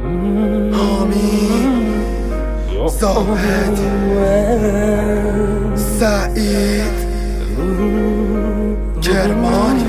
حامی، زاهد، سعید، کرمانی.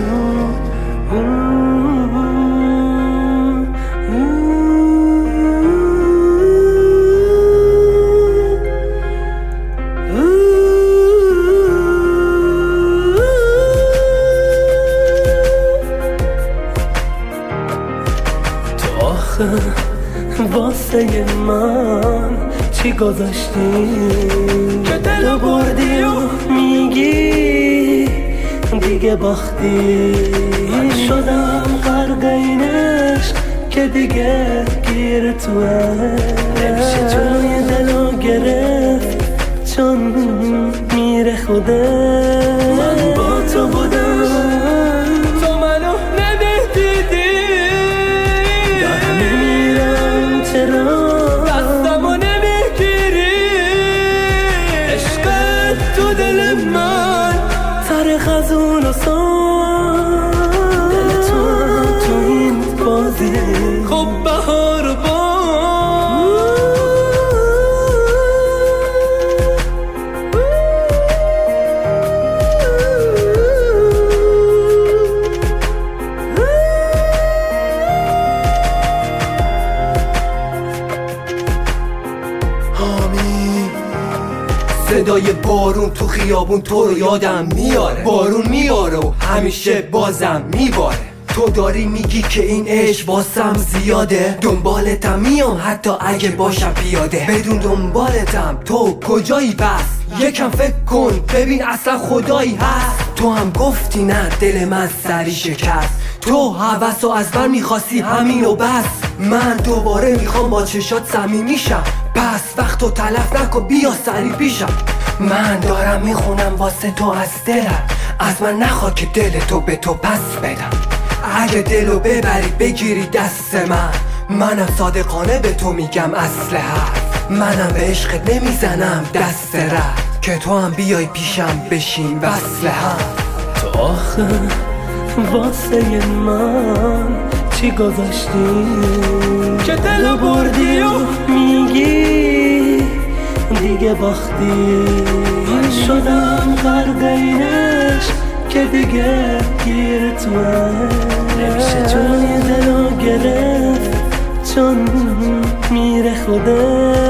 واسه من چی گذاشتی که دلو بردی و میگی دیگه باختی؟ من شدم غرق این عشق که دیگه گیر توه، نمیشه جای دلو گرفت چون میره خوده. من با تو بودم تو منو نمیدیدی، دارم میمیرم چرا دستمو نمیگیری؟ عشقت تو دل من تر خزون و سان، دل تو این بازی خب بهار و بان. صدای بارون تو خیابون تو رو یادم میاره، بارون میاره و همیشه بازم میباره. تو داری میگی که این عشق واسم زیاده، دنبالتم میام حتی اگه باشم پیاده. بدون دنبالتم تو کجایی پس؟ یکم فکر کن ببین اصلا خدایی هست؟ تو هم گفتی نه دل من سری شکست، تو هوسو از من میخواستی همین و بس. من دوباره میخوام با چشات صمیمی شم، پس وقتو تلف نکن بیا سری پیشم. من دارم میخونم واسه تو از دلم، از من نخواد که دل تو به تو پس بدم. اگه دلو ببری بگیری دست منم صادقانه به تو میگم اصل حرف. منم به عشقت نمیزنم دست رد که تو هم بیای پیشم بشین وصل هم. تو آخه واسه من چی گذاشتی که دلو بردی و میگی دیگه باختی؟ من شدم غرق این عشق که دیگه گیر توه، نمیشه جای دلو گرفت چون میره خوده.